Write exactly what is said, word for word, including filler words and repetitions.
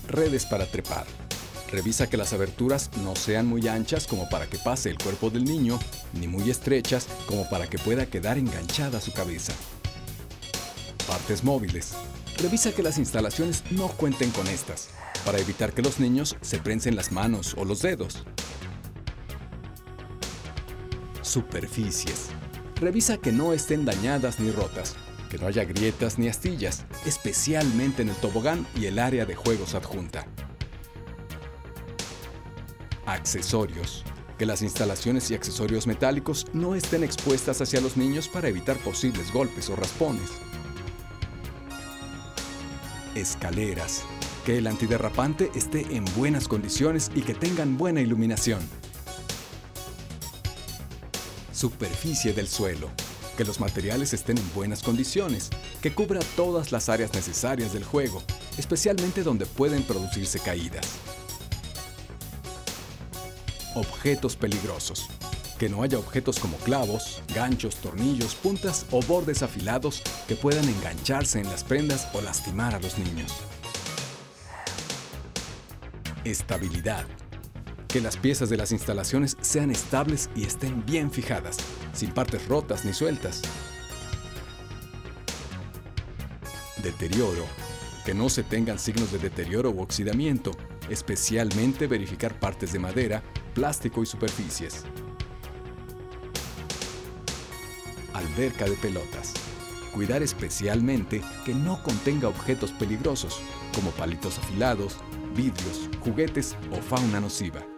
redes para trepar. Revisa que las aberturas no sean muy anchas como para que pase el cuerpo del niño, ni muy estrechas como para que pueda quedar enganchada su cabeza. Partes móviles. Revisa que las instalaciones no cuenten con estas, para evitar que los niños se prensen las manos o los dedos. Superficies. Revisa que no estén dañadas ni rotas, que no haya grietas ni astillas, especialmente en el tobogán y el área de juegos adjunta. Accesorios. Que las instalaciones y accesorios metálicos no estén expuestas hacia los niños para evitar posibles golpes o raspones. Escaleras. Que el antiderrapante esté en buenas condiciones y que tengan buena iluminación. Superficie del suelo. Que los materiales estén en buenas condiciones, que cubra todas las áreas necesarias del juego, especialmente donde pueden producirse caídas. Objetos peligrosos. Que no haya objetos como clavos, ganchos, tornillos, puntas o bordes afilados que puedan engancharse en las prendas o lastimar a los niños. Estabilidad. Que las piezas de las instalaciones sean estables y estén bien fijadas, sin partes rotas ni sueltas. Deterioro. Que no se tengan signos de deterioro u oxidamiento, especialmente verificar partes de madera, plástico y superficies. Alberca de pelotas. Cuidar especialmente que no contenga objetos peligrosos, como palitos afilados, vidrios, juguetes o fauna nociva.